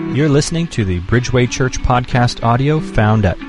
You're listening to the Bridgeway Church podcast audio found at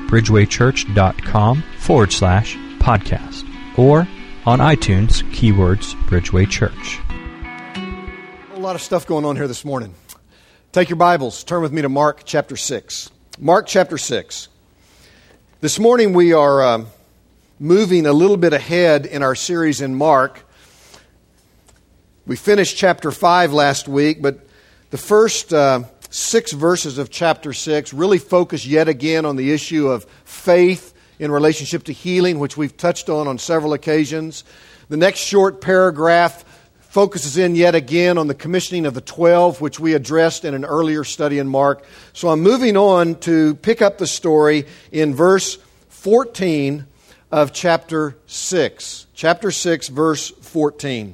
bridgewaychurch.com/podcast or on iTunes, keywords Bridgeway Church. A lot of stuff going on here this morning. Take your Bibles, turn with me to Mark chapter 6. Mark chapter 6. This morning we are moving a little bit ahead in our series in Mark. We finished chapter 5 last week, but the first 6 verses of chapter 6 really focus yet again on the issue of faith in relationship to healing, which we've touched on several occasions. The next short paragraph focuses in yet again on the commissioning of the 12, which we addressed in an earlier study in Mark. So I'm moving on to pick up the story in verse 14 of chapter 6. Chapter 6, verse 14.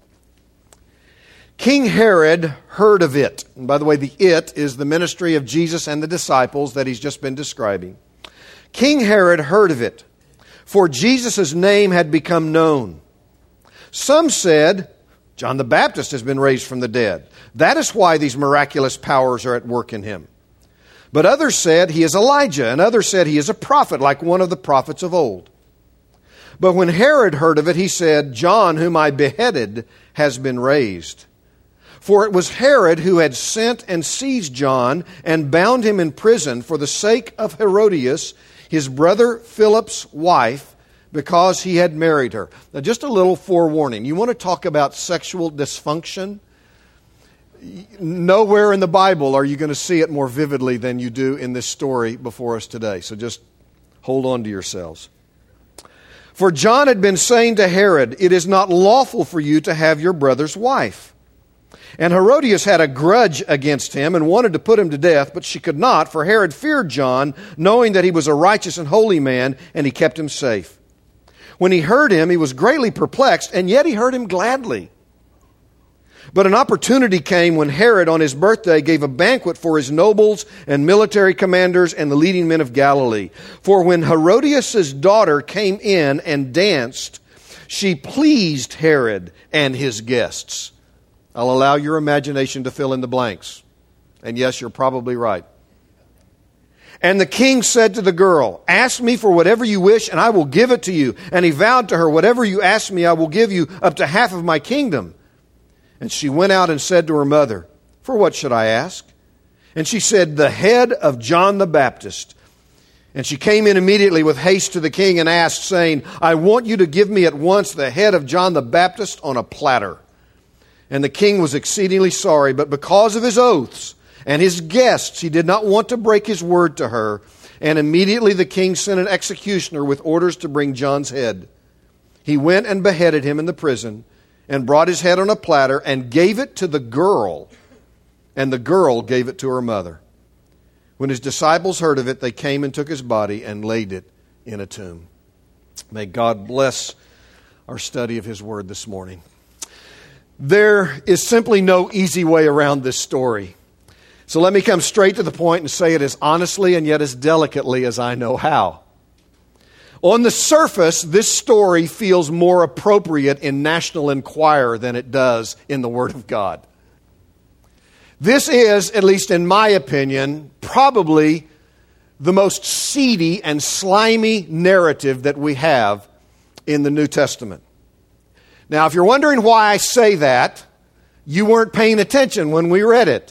King Herod heard of it. And by the way, the it is the ministry of Jesus and the disciples that he's just been describing. King Herod heard of it, for Jesus' name had become known. Some said, John the Baptist has been raised from the dead. That is why these miraculous powers are at work in him. But others said he is Elijah, and others said he is a prophet, like one of the prophets of old. But when Herod heard of it, he said, John, whom I beheaded, has been raised. For it was Herod who had sent and seized John and bound him in prison for the sake of Herodias, his brother Philip's wife, because he had married her. Now, just a little forewarning. You want to talk about sexual dysfunction? Nowhere in the Bible are you going to see it more vividly than you do in this story before us today. So just hold on to yourselves. For John had been saying to Herod, it is not lawful for you to have your brother's wife. And Herodias had a grudge against him and wanted to put him to death, but she could not, for Herod feared John, knowing that he was a righteous and holy man, and he kept him safe. When he heard him, he was greatly perplexed, and yet he heard him gladly. But an opportunity came when Herod, on his birthday, gave a banquet for his nobles and military commanders and the leading men of Galilee. For when Herodias' daughter came in and danced, she pleased Herod and his guests. I'll allow your imagination to fill in the blanks. And yes, you're probably right. And the king said to the girl, ask me for whatever you wish, and I will give it to you. And he vowed to her, whatever you ask me, I will give you up to half of my kingdom. And she went out and said to her mother, for what should I ask? And she said, the head of John the Baptist. And she came in immediately with haste to the king and asked, saying, I want you to give me at once the head of John the Baptist on a platter. And the king was exceedingly sorry, but because of his oaths and his guests, he did not want to break his word to her. And immediately the king sent an executioner with orders to bring John's head. He went and beheaded him in the prison and brought his head on a platter and gave it to the girl. And the girl gave it to her mother. When his disciples heard of it, they came and took his body and laid it in a tomb. May God bless our study of his word this morning. There is simply no easy way around this story. So let me come straight to the point and say it as honestly and yet as delicately as I know how. On the surface, this story feels more appropriate in National Enquirer than it does in the Word of God. This is, at least in my opinion, probably the most seedy and slimy narrative that we have in the New Testament. Now, if you're wondering why I say that, you weren't paying attention when we read it.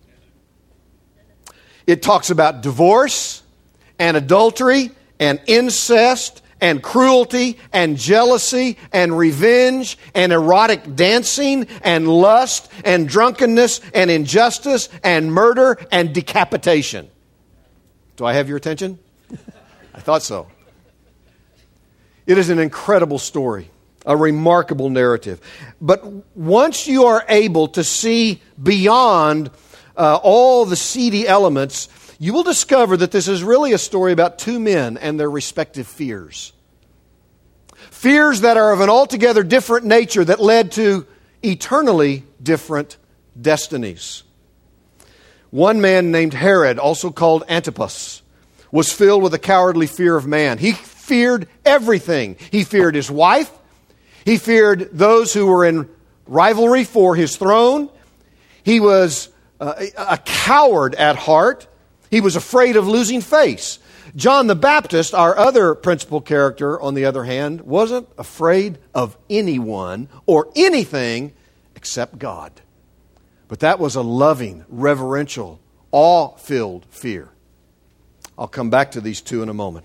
It talks about divorce and adultery and incest and cruelty and jealousy and revenge and erotic dancing and lust and drunkenness and injustice and murder and decapitation. Do I have your attention? I thought so. It is an incredible story. A remarkable narrative. But once you are able to see beyond all the seedy elements, you will discover that this is really a story about two men and their respective fears. Fears that are of an altogether different nature that led to eternally different destinies. One man named Herod, also called Antipas, was filled with a cowardly fear of man. He feared everything. He feared his wife. He feared those who were in rivalry for his throne. He was a coward at heart. He was afraid of losing face. John the Baptist, our other principal character, on the other hand, wasn't afraid of anyone or anything except God. But that was a loving, reverential, awe-filled fear. I'll come back to these two in a moment.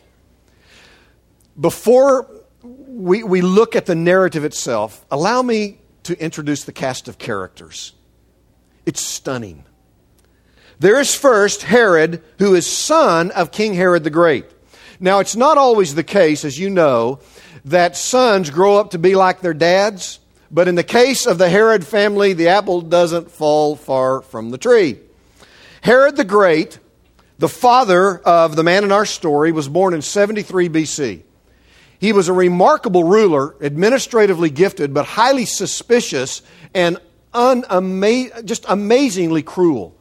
Before we look at the narrative itself, allow me to introduce the cast of characters. It's stunning. There is first Herod, who is son of King Herod the Great. Now, it's not always the case, as you know, that sons grow up to be like their dads. But in the case of the Herod family, the apple doesn't fall far from the tree. Herod the Great, the father of the man in our story, was born in 73 BC. He was a remarkable ruler, administratively gifted, but highly suspicious and just amazingly cruel.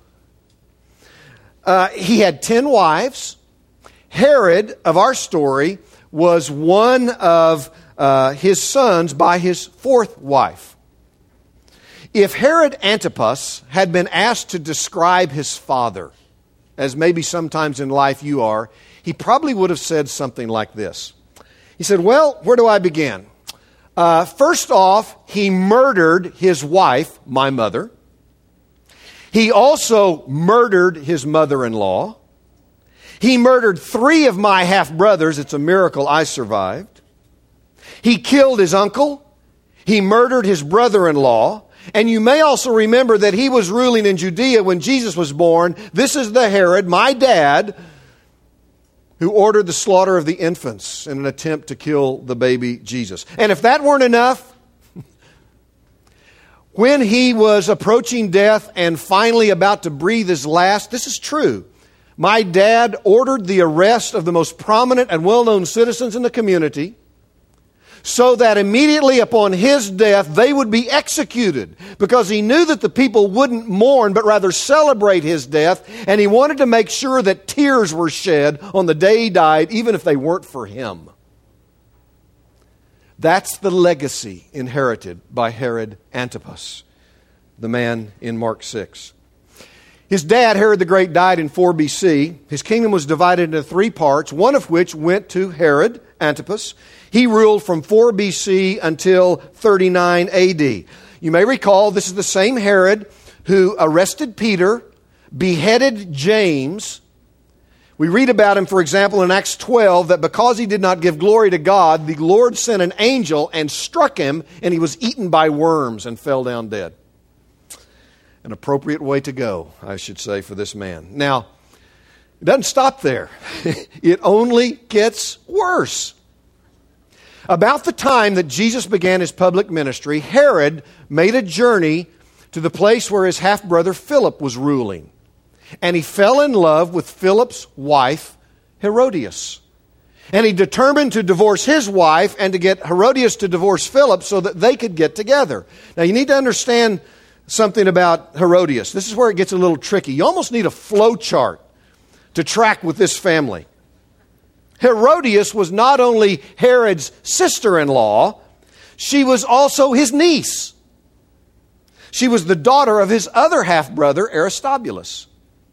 He had 10 wives. Herod, of our story, was one of his sons by his fourth wife. If Herod Antipas had been asked to describe his father, as maybe sometimes in life you are, he probably would have said something like this. He said, well, where do I begin? First off, he murdered his wife, my mother. He also murdered his mother-in-law. He murdered 3 of my half-brothers. It's a miracle I survived. He killed his uncle. He murdered his brother-in-law. And you may also remember that he was ruling in Judea when Jesus was born. This is the Herod, my dad, who ordered the slaughter of the infants in an attempt to kill the baby Jesus. And if that weren't enough, when he was approaching death and finally about to breathe his last, this is true. My dad ordered the arrest of the most prominent and well-known citizens in the community so that immediately upon his death they would be executed, because he knew that the people wouldn't mourn but rather celebrate his death, and he wanted to make sure that tears were shed on the day he died, even if they weren't for him. That's the legacy inherited by Herod Antipas, the man in Mark 6. His dad, Herod the Great, died in 4 BC. His kingdom was divided into 3 parts, one of which went to Herod Antipas. He ruled from 4 BC until 39 AD. You may recall this is the same Herod who arrested Peter, beheaded James. We read about him, for example, in Acts 12, that because he did not give glory to God, the Lord sent an angel and struck him, and he was eaten by worms and fell down dead. An appropriate way to go, I should say, for this man. Now, it doesn't stop there. It only gets worse. About the time that Jesus began his public ministry, Herod made a journey to the place where his half-brother Philip was ruling. And he fell in love with Philip's wife, Herodias. And he determined to divorce his wife and to get Herodias to divorce Philip so that they could get together. Now, you need to understand something about Herodias. This is where it gets a little tricky. You almost need a flow chart to track with this family. Herodias was not only Herod's sister-in-law, she was also his niece. She was the daughter of his other half-brother, Aristobulus.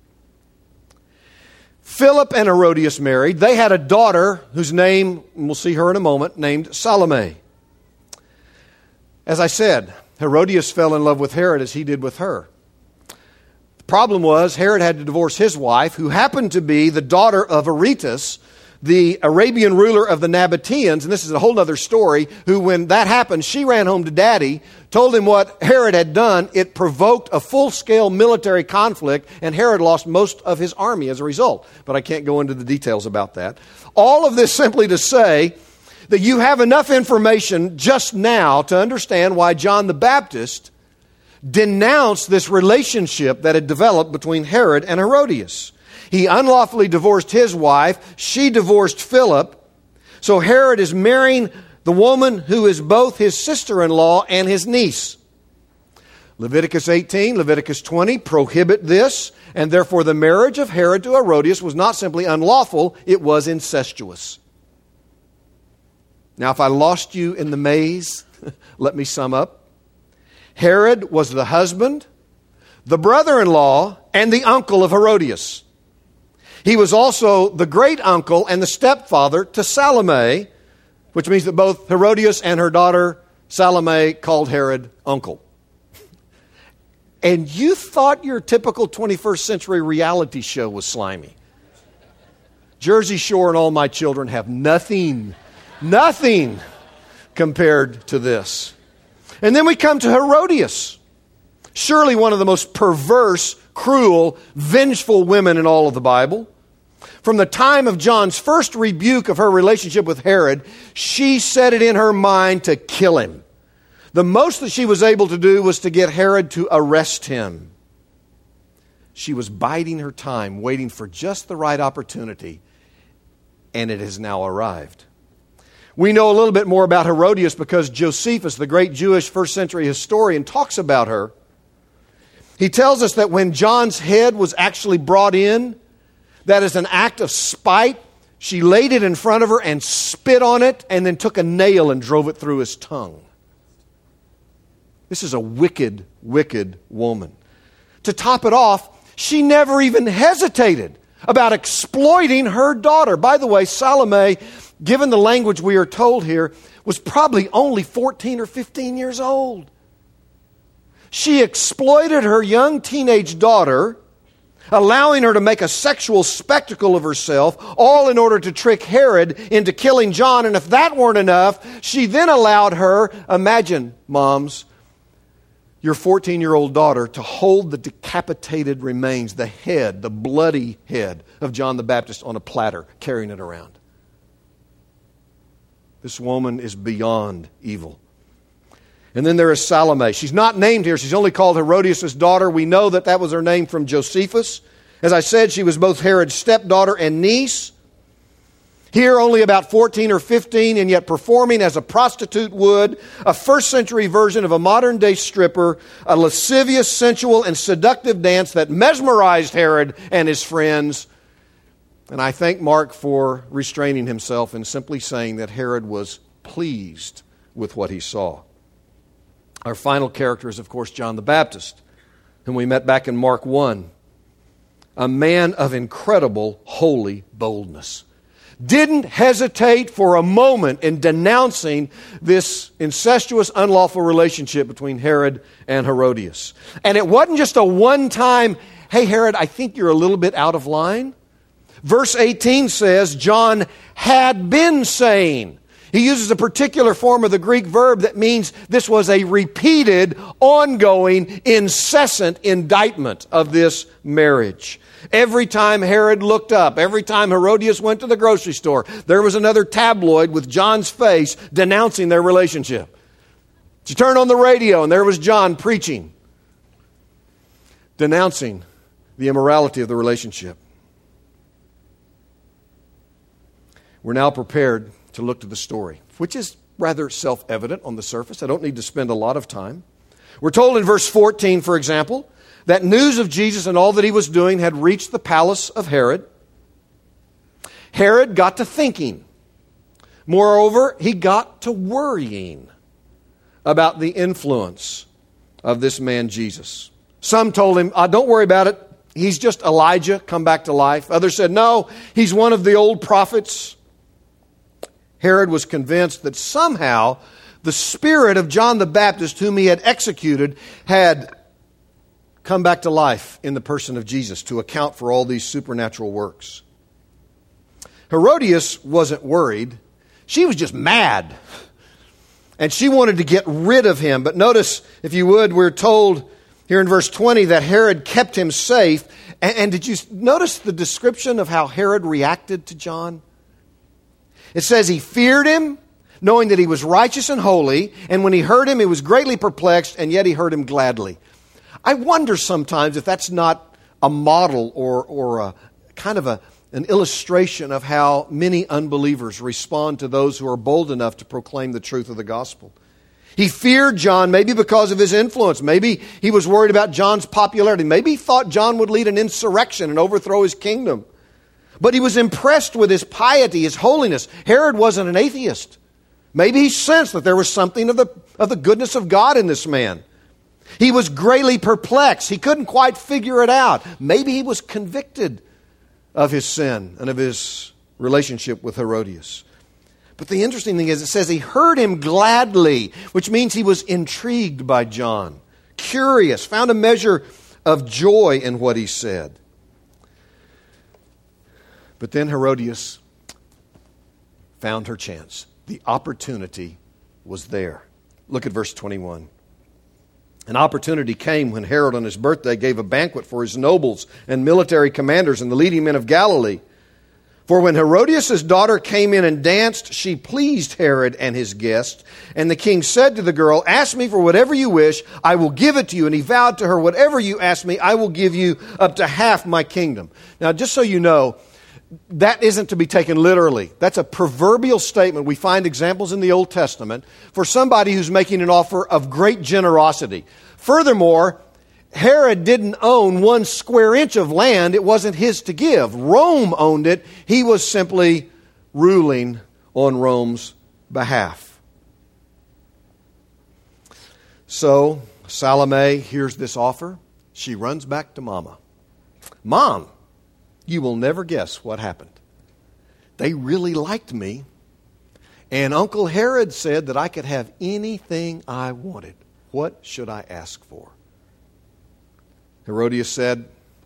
Philip and Herodias married. They had a daughter whose name, we'll see her in a moment, named Salome. As I said, Herodias fell in love with Herod as he did with her. The problem was Herod had to divorce his wife, who happened to be the daughter of Aretas, the Arabian ruler of the Nabateans, and this is a whole other story, who when that happened, she ran home to daddy, told him what Herod had done. It provoked a full-scale military conflict, and Herod lost most of his army as a result. But I can't go into the details about that. All of this simply to say that you have enough information just now to understand why John the Baptist denounced this relationship that had developed between Herod and Herodias. He unlawfully divorced his wife. She divorced Philip. So Herod is marrying the woman who is both his sister-in-law and his niece. Leviticus 18, Leviticus 20 prohibit this, and therefore the marriage of Herod to Herodias was not simply unlawful, it was incestuous. Now, if I lost you in the maze, let me sum up. Herod was the husband, the brother-in-law, and the uncle of Herodias. He was also the great-uncle and the stepfather to Salome, which means that both Herodias and her daughter Salome called Herod uncle. And you thought your typical 21st century reality show was slimy. Jersey Shore and All My Children have nothing compared to this. And then we come to Herodias, surely one of the most perverse, cruel, vengeful women in all of the Bible. From the time of John's first rebuke of her relationship with Herod, she set it in her mind to kill him. The most that she was able to do was to get Herod to arrest him. She was biding her time, waiting for just the right opportunity, and it has now arrived. We know a little bit more about Herodias because Josephus, the great Jewish first century historian, talks about her. He tells us that when John's head was actually brought in, that as an act of spite, she laid it in front of her and spit on it and then took a nail and drove it through his tongue. This is a wicked, wicked woman. To top it off, she never even hesitated about exploiting her daughter. By the way, Salome, given the language we are told here, was probably only 14 or 15 years old. She exploited her young teenage daughter, allowing her to make a sexual spectacle of herself, all in order to trick Herod into killing John. And if that weren't enough, she then allowed her, imagine, moms, your 14-year-old daughter to hold the decapitated remains, the head, the bloody head of John the Baptist on a platter, carrying it around. This woman is beyond evil. And then there is Salome. She's not named here. She's only called Herodias' daughter. We know that that was her name from Josephus. As I said, she was both Herod's stepdaughter and niece. Here only about 14 or 15, and yet performing as a prostitute would, a first century version of a modern day stripper, a lascivious, sensual, and seductive dance that mesmerized Herod and his friends. And I thank Mark for restraining himself and simply saying that Herod was pleased with what he saw. Our final character is, of course, John the Baptist, whom we met back in Mark 1. A man of incredible holy boldness. Didn't hesitate for a moment in denouncing this incestuous, unlawful relationship between Herod and Herodias. And it wasn't just a one-time, hey, Herod, I think you're a little bit out of line. Verse 18 says, John had been saying. He uses a particular form of the Greek verb that means this was a repeated, ongoing, incessant indictment of this marriage. Every time Herod looked up, every time Herodias went to the grocery store, there was another tabloid with John's face denouncing their relationship. She turned on the radio and there was John preaching, denouncing the immorality of the relationship. We're now prepared to look to the story, which is rather self-evident on the surface. I don't need to spend a lot of time. We're told in verse 14, for example, that news of Jesus and all that he was doing had reached the palace of Herod. Herod got to thinking. Moreover, he got to worrying about the influence of this man Jesus. Some told him, don't worry about it. He's just Elijah come back to life. Others said, no, he's one of the old prophets. Herod was convinced that somehow the spirit of John the Baptist, whom he had executed, had come back to life in the person of Jesus to account for all these supernatural works. Herodias wasn't worried. She was just mad. And she wanted to get rid of him. But notice, if you would, we're told here in verse 20 that Herod kept him safe. And did you notice the description of how Herod reacted to John? It says he feared him, knowing that he was righteous and holy. And when he heard him, he was greatly perplexed, and yet he heard him gladly. I wonder sometimes if that's not a model or a kind of an illustration of how many unbelievers respond to those who are bold enough to proclaim the truth of the gospel. He feared John maybe because of his influence. Maybe he was worried about John's popularity. Maybe he thought John would lead an insurrection and overthrow his kingdom. But he was impressed with his piety, his holiness. Herod wasn't an atheist. Maybe he sensed that there was something of the goodness of God in this man. He was greatly perplexed. He couldn't quite figure it out. Maybe he was convicted of his sin and of his relationship with Herodias. But the interesting thing is it says he heard him gladly, which means he was intrigued by John, curious, found a measure of joy in what he said. But then Herodias found her chance. The opportunity was there. Look at verse 21. An opportunity came when Herod on his birthday gave a banquet for his nobles and military commanders and the leading men of Galilee. For when Herodias' daughter came in and danced, she pleased Herod and his guests. And the king said to the girl, "Ask me for whatever you wish, I will give it to you." And he vowed to her, "Whatever you ask me, I will give you up to half my kingdom." Now, just so you know, that isn't to be taken literally. That's a proverbial statement. We find examples in the Old Testament for somebody who's making an offer of great generosity. Furthermore, Herod didn't own 1 square inch of land. It wasn't his to give. Rome owned it. He was simply ruling on Rome's behalf. So Salome hears this offer. She runs back to Mama. "Mom, you will never guess what happened. They really liked me, and Uncle Herod said that I could have anything I wanted. What should I ask for?" Herodias said,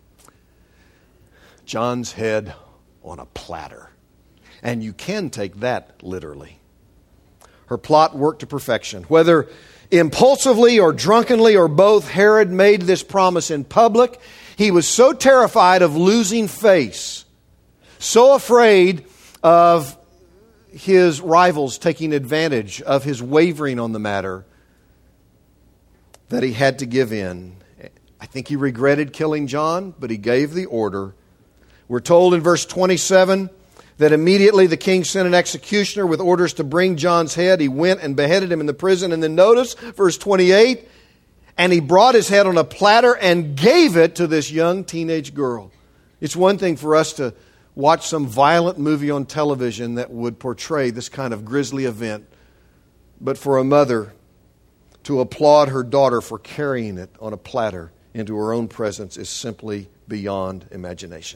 "John's head on a platter." And you can take that literally. Her plot worked to perfection. Whether impulsively or drunkenly or both, Herod made this promise in public. He was so terrified of losing face, so afraid of his rivals taking advantage of his wavering on the matter, that he had to give in. I think he regretted killing John, but he gave the order. We're told in verse 27 that immediately the king sent an executioner with orders to bring John's head. He went and beheaded him in the prison. And then notice verse 28, and he brought his head on a platter and gave it to this young teenage girl. It's one thing for us to watch some violent movie on television that would portray this kind of grisly event, but for a mother to applaud her daughter for carrying it on a platter into her own presence is simply beyond imagination.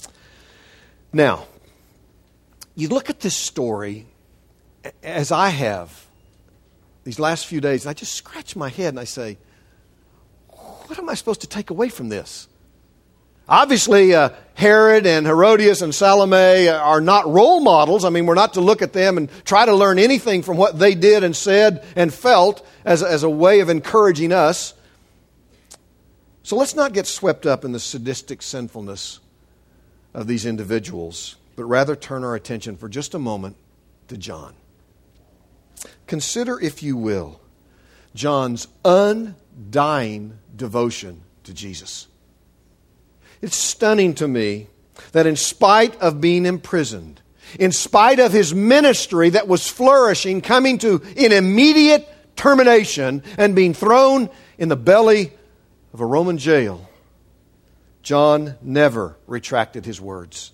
Now, you look at this story, as I have these last few days, I just scratch my head and I say, what am I supposed to take away from this? Obviously, Herod and Herodias and Salome are not role models. I mean, we're not to look at them and try to learn anything from what they did and said and felt as a way of encouraging us. So let's not get swept up in the sadistic sinfulness of these individuals, but rather turn our attention for just a moment to John. Consider, if you will, John's undying devotion to Jesus. It's stunning to me that in spite of being imprisoned, in spite of his ministry that was flourishing, coming to an immediate termination and being thrown in the belly of a Roman jail, John never retracted his words.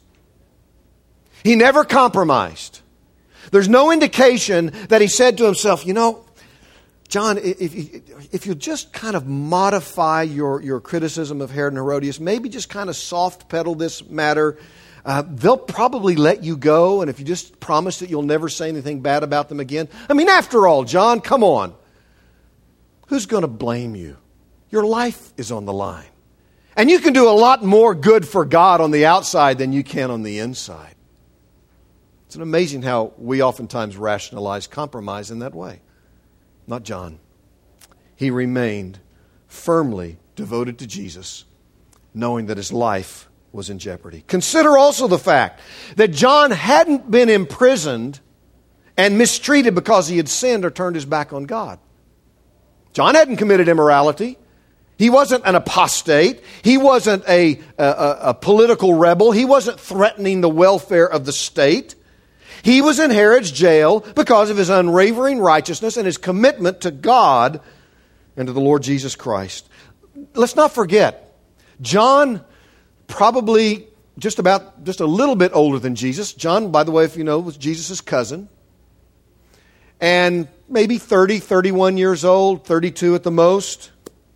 He never compromised. There's no indication that he said to himself, you know, John, if you just kind of modify your criticism of Herod and Herodias, maybe just kind of soft pedal this matter, they'll probably let you go, and if you just promise that you'll never say anything bad about them again. I mean, after all, John, come on. Who's going to blame you? Your life is on the line. And you can do a lot more good for God on the outside than you can on the inside. It's amazing how we oftentimes rationalize compromise in that way. Not John. He remained firmly devoted to Jesus, knowing that his life was in jeopardy. Consider also the fact that John hadn't been imprisoned and mistreated because he had sinned or turned his back on God. John hadn't committed immorality. He wasn't an apostate. He wasn't a political rebel. He wasn't threatening the welfare of the state. He was in Herod's jail because of his unwavering righteousness and his commitment to God and to the Lord Jesus Christ. Let's not forget, John, probably just a little bit older than Jesus. John, by the way, if you know, was Jesus' cousin. And maybe 30, 31 years old, 32 at the most.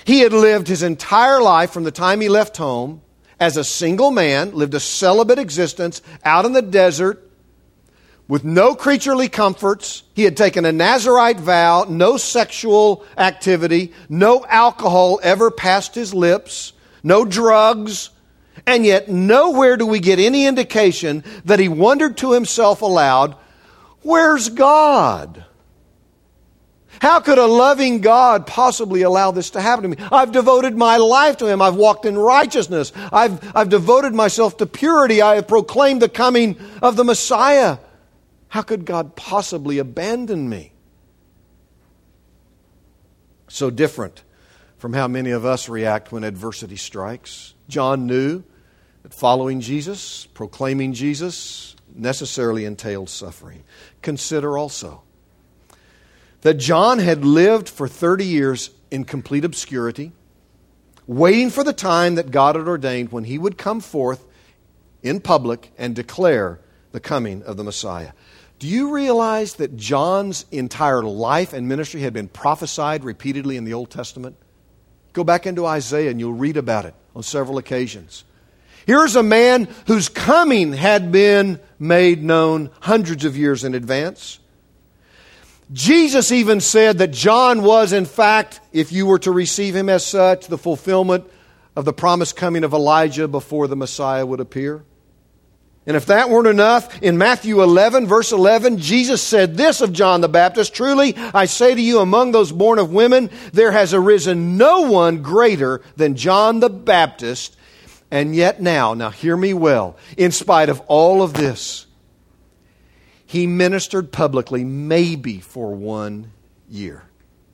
He had lived his entire life from the time he left home as a single man, lived a celibate existence out in the desert with no creaturely comforts. He had taken a Nazirite vow, no sexual activity, no alcohol ever passed his lips, no drugs, and yet nowhere do we get any indication that he wondered to himself aloud, "Where's God? How could a loving God possibly allow this to happen to me? I've devoted my life to Him. I've walked in righteousness. I've devoted myself to purity. I have proclaimed the coming of the Messiah. How could God possibly abandon me?" So different from how many of us react when adversity strikes. John knew that following Jesus, proclaiming Jesus, necessarily entailed suffering. Consider also that John had lived for 30 years in complete obscurity, waiting for the time that God had ordained when he would come forth in public and declare the coming of the Messiah. Do you realize that John's entire life and ministry had been prophesied repeatedly in the Old Testament? Go back into Isaiah and you'll read about it on several occasions. Here's a man whose coming had been made known hundreds of years in advance. Jesus even said that John was, in fact, if you were to receive him as such, the fulfillment of the promised coming of Elijah before the Messiah would appear. And if that weren't enough, in Matthew 11, verse 11, Jesus said this of John the Baptist, "Truly, I say to you, among those born of women, there has arisen no one greater than John the Baptist. And yet now hear me well, in spite of all of this, he ministered publicly maybe for 1 year.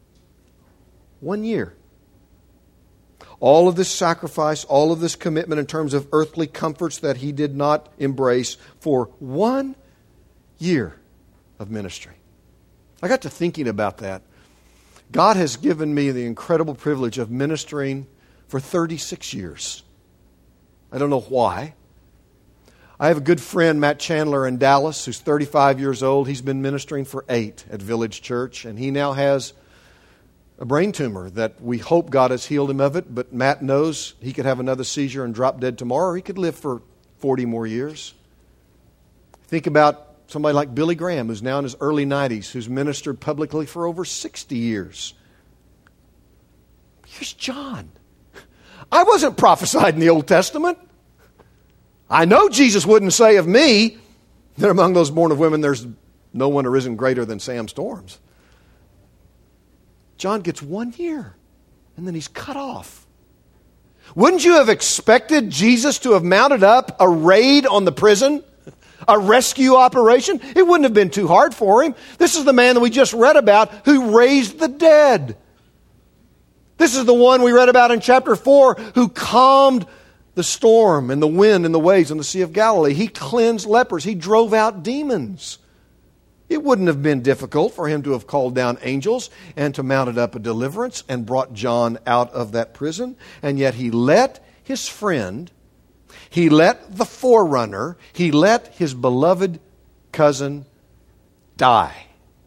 1 year. All of this sacrifice, all of this commitment in terms of earthly comforts that he did not embrace for 1 year of ministry." I got to thinking about that. God has given me the incredible privilege of ministering for 36 years. I don't know why. I have a good friend, Matt Chandler in Dallas, who's 35 years old. He's been ministering for 8 at Village Church, and he now has a brain tumor that we hope God has healed him of it, but Matt knows he could have another seizure and drop dead tomorrow, or he could live for 40 more years. Think about somebody like Billy Graham, who's now in his early 90s, who's ministered publicly for over 60 years. Here's John. I wasn't prophesied in the Old Testament. I know Jesus wouldn't say of me that among those born of women there's no one arisen greater than Sam Storms. John gets 1 year, and then he's cut off. Wouldn't you have expected Jesus to have mounted up a raid on the prison? A rescue operation? It wouldn't have been too hard for him. This is the man that we just read about who raised the dead. This is the one we read about in chapter 4 who calmed the storm and the wind and the waves on the Sea of Galilee. He cleansed lepers. He drove out demons. It wouldn't have been difficult for him to have called down angels and to mounted up a deliverance and brought John out of that prison. And yet he let his friend, he let the forerunner, he let his beloved cousin die.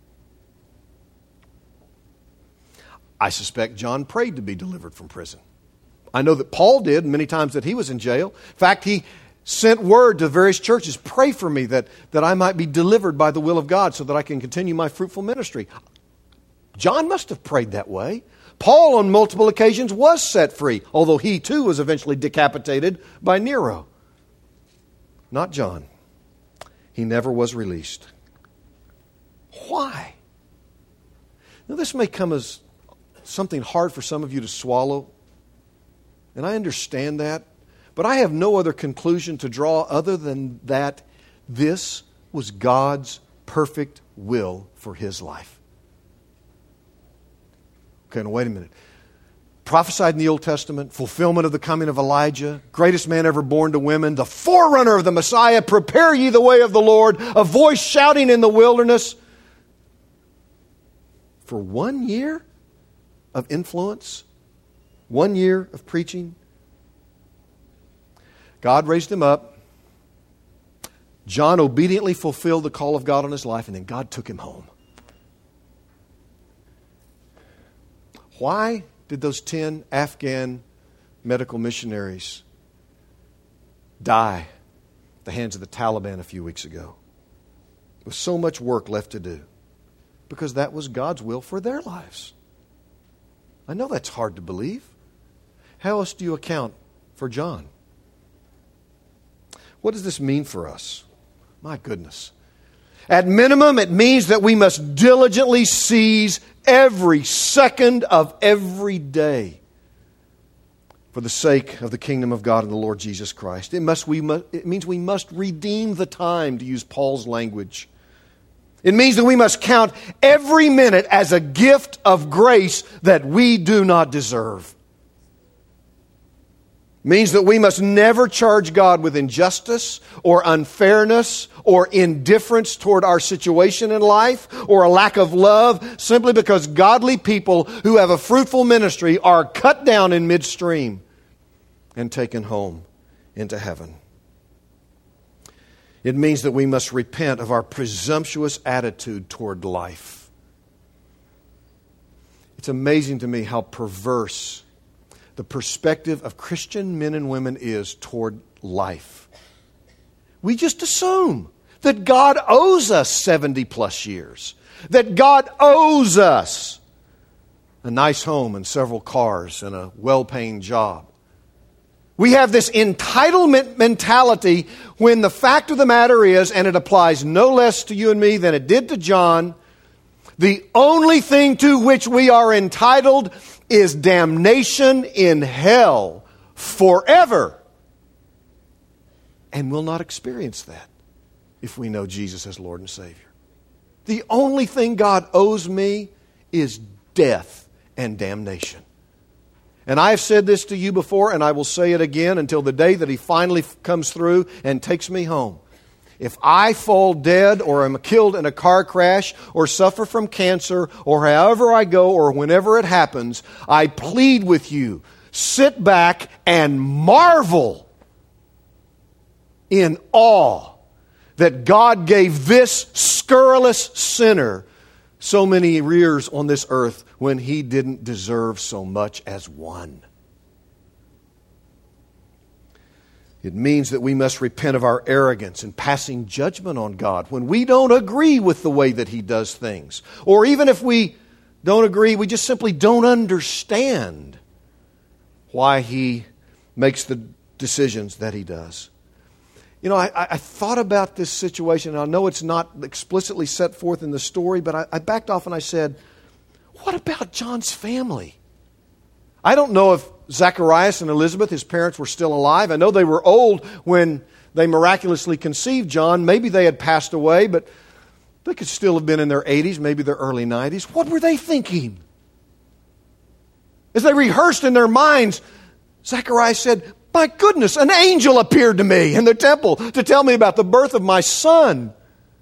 I suspect John prayed to be delivered from prison. I know that Paul did many times that he was in jail. In fact, he sent word to various churches, "Pray for me that I might be delivered by the will of God so that I can continue my fruitful ministry." John must have prayed that way. Paul on multiple occasions was set free, although he too was eventually decapitated by Nero. Not John. He never was released. Why? Now this may come as something hard for some of you to swallow, and I understand that, but I have no other conclusion to draw other than that this was God's perfect will for his life. Okay, now wait a minute. Prophesied in the Old Testament, fulfillment of the coming of Elijah, greatest man ever born to women, the forerunner of the Messiah, prepare ye the way of the Lord, a voice shouting in the wilderness. For 1 year of influence, 1 year of preaching, God raised him up. John obediently fulfilled the call of God on his life, and then God took him home. Why did those 10 Afghan medical missionaries die at the hands of the Taliban a few weeks ago, with so much work left to do, because that was God's will for their lives. I know that's hard to believe. How else do you account for John? What does this mean for us? My goodness. At minimum, it means that we must diligently seize every second of every day for the sake of the kingdom of God and the Lord Jesus Christ. It means we must redeem the time, to use Paul's language. It means that we must count every minute as a gift of grace that we do not deserve. It means that we must never charge God with injustice or unfairness or indifference toward our situation in life or a lack of love simply because godly people who have a fruitful ministry are cut down in midstream and taken home into heaven. It means that we must repent of our presumptuous attitude toward life. It's amazing to me how perverse the perspective of Christian men and women is toward life. We just assume that God owes us 70 plus years, that God owes us a nice home and several cars and a well-paying job. We have this entitlement mentality when the fact of the matter is, and it applies no less to you and me than it did to John, the only thing to which we are entitled is damnation in hell forever. And we'll not experience that if we know Jesus as Lord and Savior. The only thing God owes me is death and damnation. And I have said this to you before, and I will say it again until the day that He finally comes through and takes me home. If I fall dead or am killed in a car crash or suffer from cancer or however I go or whenever it happens, I plead with you, sit back and marvel in awe that God gave this scurrilous sinner so many years on this earth when he didn't deserve so much as one. It means that we must repent of our arrogance in passing judgment on God when we don't agree with the way that He does things. Or even if we don't agree, we just simply don't understand why He makes the decisions that He does. You know, I thought about this situation, and I know it's not explicitly set forth in the story, but I backed off and I said, what about John's family? I don't know if Zacharias and Elizabeth, his parents, were still alive. I know they were old when they miraculously conceived John. Maybe they had passed away, but they could still have been in their 80s, maybe their early 90s. What were they thinking? As they rehearsed in their minds, Zacharias said, my goodness, an angel appeared to me in the temple to tell me about the birth of my son.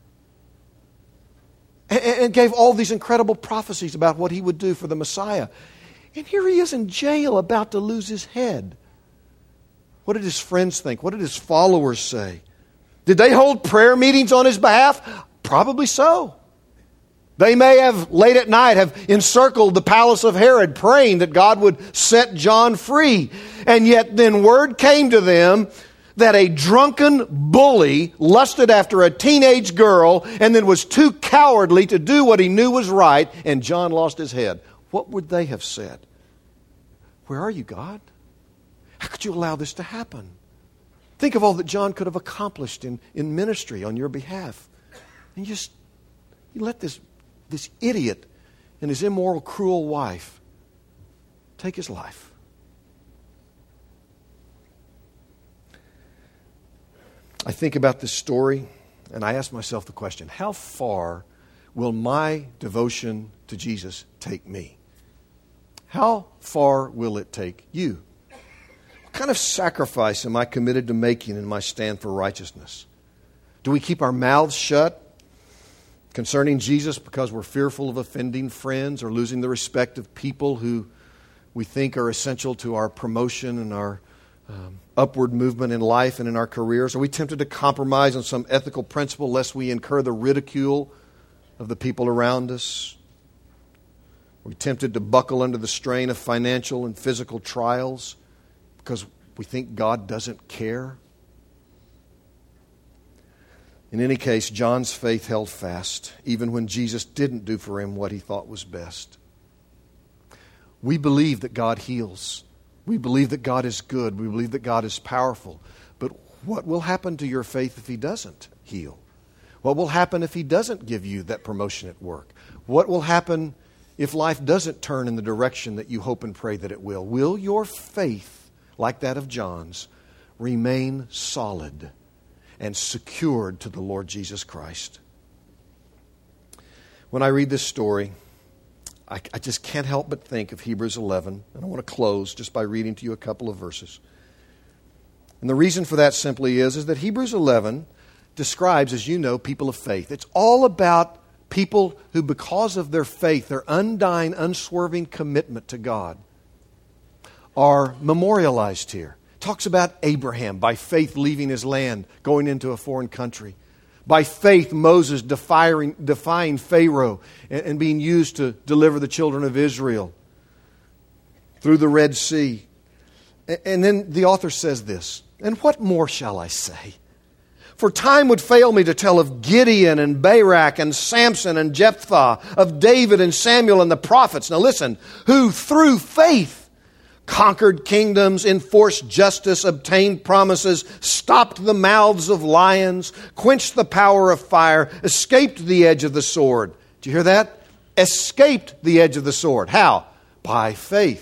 And gave all these incredible prophecies about what he would do for the Messiah. And here he is in jail about to lose his head. What did his friends think? What did his followers say? Did they hold prayer meetings on his behalf? Probably so. They may have, late at night, have encircled the palace of Herod, praying that God would set John free. And yet then word came to them that a drunken bully lusted after a teenage girl and then was too cowardly to do what he knew was right, and John lost his head. What would they have said? Where are you, God? How could you allow this to happen? Think of all that John could have accomplished in ministry on your behalf. And you let this idiot and his immoral, cruel wife take his life. I think about this story and I ask myself the question, how far will my devotion to Jesus take me? How far will it take you? What kind of sacrifice am I committed to making in my stand for righteousness? Do we keep our mouths shut concerning Jesus because we're fearful of offending friends or losing the respect of people who we think are essential to our promotion and our upward movement in life and in our careers? Are we tempted to compromise on some ethical principle lest we incur the ridicule of the people around us? We're tempted to buckle under the strain of financial and physical trials because we think God doesn't care. In any case, John's faith held fast, even when Jesus didn't do for him what he thought was best. We believe that God heals. We believe that God is good. We believe that God is powerful. But what will happen to your faith if he doesn't heal? What will happen if he doesn't give you that promotion at work? What will happen if life doesn't turn in the direction that you hope and pray that it will? Will your faith, like that of John's, remain solid and secured to the Lord Jesus Christ? When I read this story, I just can't help but think of Hebrews 11, and I want to close just by reading to you a couple of verses. And the reason for that simply is that Hebrews 11 describes, as you know, people of faith. It's all about people who, because of their faith, their undying, unswerving commitment to God, are memorialized here. It talks about Abraham, by faith leaving his land, going into a foreign country. By faith, Moses defying Pharaoh and being used to deliver the children of Israel through the Red Sea. And then the author says this, "And what more shall I say? For time would fail me to tell of Gideon and Barak and Samson and Jephthah, of David and Samuel and the prophets." Now listen, "who through faith conquered kingdoms, enforced justice, obtained promises, stopped the mouths of lions, quenched the power of fire, escaped the edge of the sword." Do you hear that? Escaped the edge of the sword. How? By faith.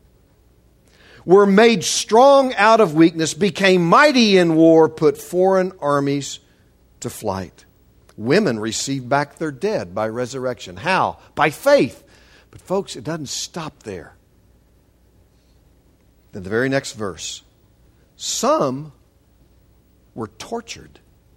"Were made strong out of weakness, became mighty in war, put foreign armies to flight." Women received back their dead by resurrection. How? By faith. But folks, it doesn't stop there. Then the very next verse, "Some were tortured."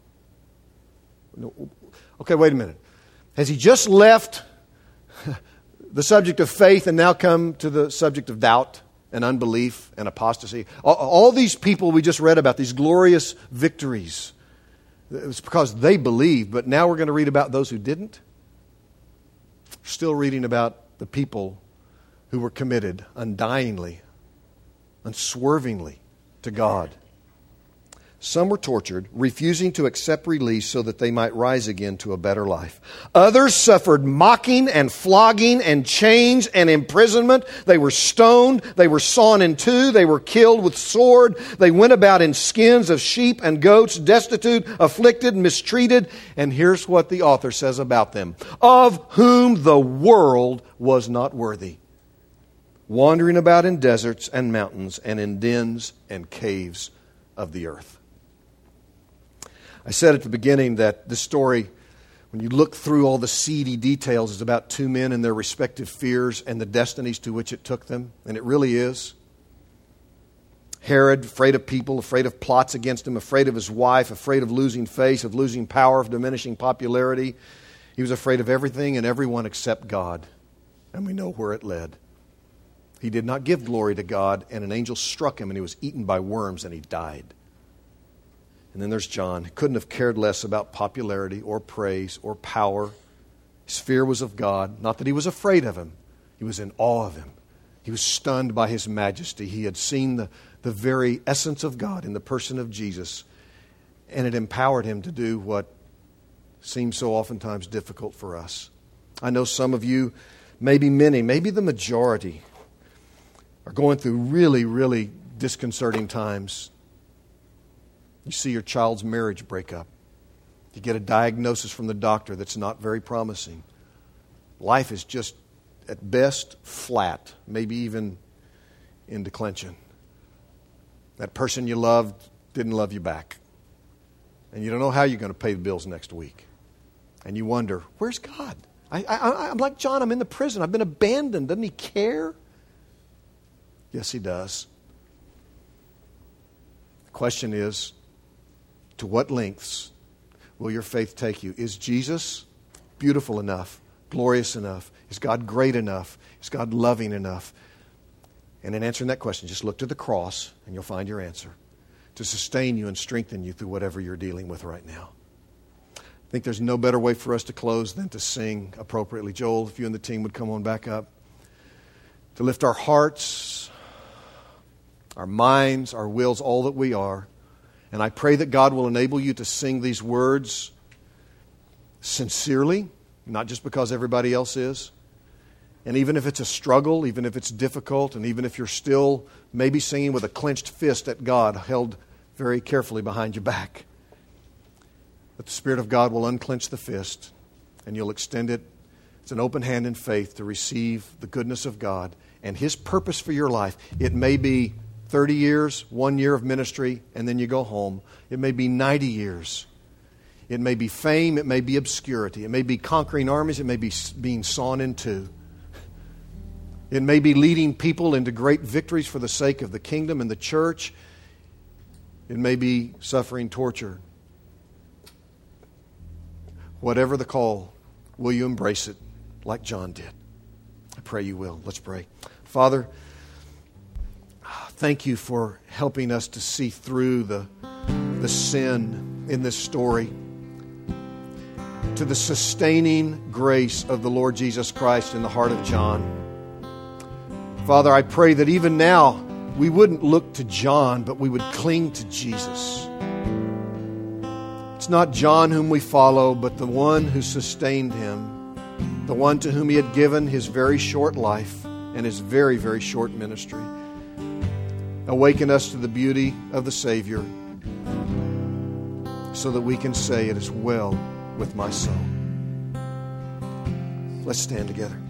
Okay, wait a minute. Has he just left the subject of faith and now come to the subject of doubt and unbelief and apostasy? All these people we just read about, these glorious victories, it was because they believed, but now we're going to read about those who didn't. We're still reading about the people who were committed undyingly, unswervingly to God. "Some were tortured, refusing to accept release so that they might rise again to a better life. Others suffered mocking and flogging and chains and imprisonment. They were stoned. They were sawn in two. They were killed with sword. They went about in skins of sheep and goats, destitute, afflicted, mistreated." And here's what the author says about them. "Of whom the world was not worthy, wandering about in deserts and mountains and in dens and caves of the earth." I said at the beginning that this story, when you look through all the seedy details, is about two men and their respective fears and the destinies to which it took them. And it really is. Herod, afraid of people, afraid of plots against him, afraid of his wife, afraid of losing face, of losing power, of diminishing popularity. He was afraid of everything and everyone except God. And we know where it led. He did not give glory to God, and an angel struck him, and he was eaten by worms, and he died. And then there's John. He couldn't have cared less about popularity or praise or power. His fear was of God. Not that he was afraid of him. He was in awe of him. He was stunned by his majesty. He had seen the very essence of God in the person of Jesus, and it empowered him to do what seems so oftentimes difficult for us. I know some of you, maybe many, maybe the majority, are going through really, really disconcerting times. You see your child's marriage break up. You get a diagnosis from the doctor that's not very promising. Life is just, at best, flat, maybe even in declension. That person you loved didn't love you back. And you don't know how you're going to pay the bills next week. And you wonder, where's God? I'm like John, I'm in the prison. I've been abandoned. Doesn't he care? Yes, he does. The question is, to what lengths will your faith take you? Is Jesus beautiful enough, glorious enough? Is God great enough? Is God loving enough? And in answering that question, just look to the cross and you'll find your answer to sustain you and strengthen you through whatever you're dealing with right now. I think there's no better way for us to close than to sing appropriately. Joel, if you and the team would come on back up. to lift our hearts, our minds, our wills, all that we are. And I pray that God will enable you to sing these words sincerely, not just because everybody else is. And even if it's a struggle, even if it's difficult, and even if you're still maybe singing with a clenched fist at God held very carefully behind your back, that the Spirit of God will unclench the fist and you'll extend it. It's an open hand in faith to receive the goodness of God and His purpose for your life. It may be 30 years, 1 year of ministry, and then you go home. It may be 90 years. It may be fame. It may be obscurity. It may be conquering armies. It may be being sawn in two. It may be leading people into great victories for the sake of the kingdom and the church. It may be suffering torture. Whatever the call, will you embrace it like John did? I pray you will. Let's pray. Father, thank you for helping us to see through the sin in this story to the sustaining grace of the Lord Jesus Christ in the heart of John. Father, I pray that even now we wouldn't look to John, but we would cling to Jesus. It's not John whom we follow, but the one who sustained him, the one to whom he had given his very short life and his very, very short ministry. Awaken us to the beauty of the Savior so that we can say, it is well with my soul. Let's stand together.